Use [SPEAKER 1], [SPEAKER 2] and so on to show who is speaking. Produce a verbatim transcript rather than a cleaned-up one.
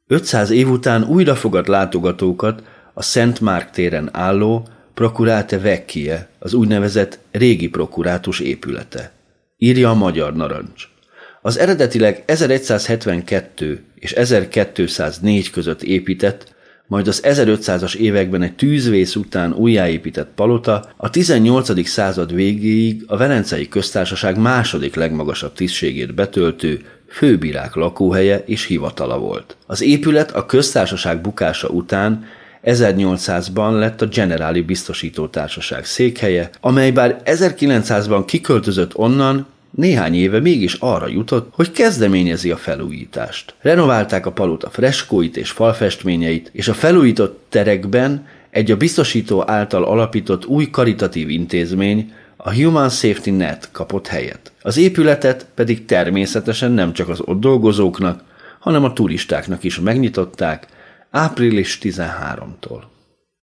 [SPEAKER 1] ötszáz év után újra fogad látogatókat a Szent Márk téren álló Procurate Vecchie, az úgynevezett régi prokurátus épülete. Írja a Magyar Narancs. Az eredetileg ezeregyszázhetvenkettő és ezerkétszáznégy között épített, majd az ezerötszázas években egy tűzvész után újjáépített palota a tizennyolcadik század végéig a Velencei Köztársaság második legmagasabb tisztségét betöltő főbírák lakóhelye és hivatala volt. Az épület a köztársaság bukása után ezernyolcszázban lett a Generáli Biztosító Társaság székhelye, amely bár ezerkilencszázban kiköltözött onnan, néhány éve mégis arra jutott, hogy kezdeményezi a felújítást. Renoválták a palota freskóit és falfestményeit, és a felújított terekben egy a biztosító által alapított új karitatív intézmény, a Human Safety Net kapott helyet. Az épületet pedig természetesen nem csak az ott dolgozóknak, hanem a turistáknak is megnyitották április tizenharmadikától.